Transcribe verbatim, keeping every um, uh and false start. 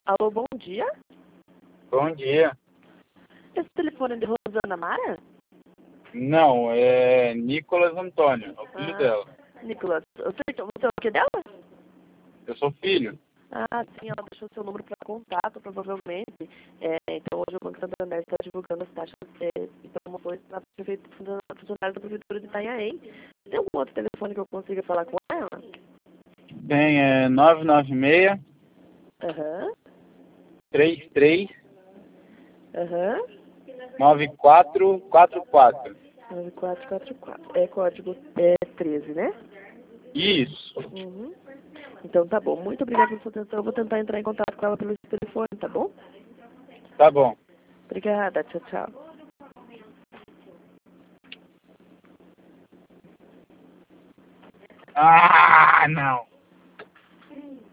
Alô, bom dia. Bom dia. Esse telefone é de Rosana Mara? Não, é Nicolas Antônio, é o filho Ah, dela. Nicolas, você, você é o que dela? Eu sou filho. Ah, sim, ela deixou seu número para contato, provavelmente. É, então, hoje o Banco Santander está divulgando as taxas é, e promoções para funcionários da Prefeitura de Itanhaém. Tem algum outro telefone que eu consiga falar com ela? Tem é, nove nove seis, Aham, três três, aham. nove quatro quatro quatro. nove quatro quatro quatro. É código é, treze, né? Isso. Uhum. Então, tá bom. Muito obrigada pela sua atenção. Eu vou tentar entrar em contato com ela pelo telefone, tá bom? Tá bom. Obrigada. Tchau, tchau. Ah, não.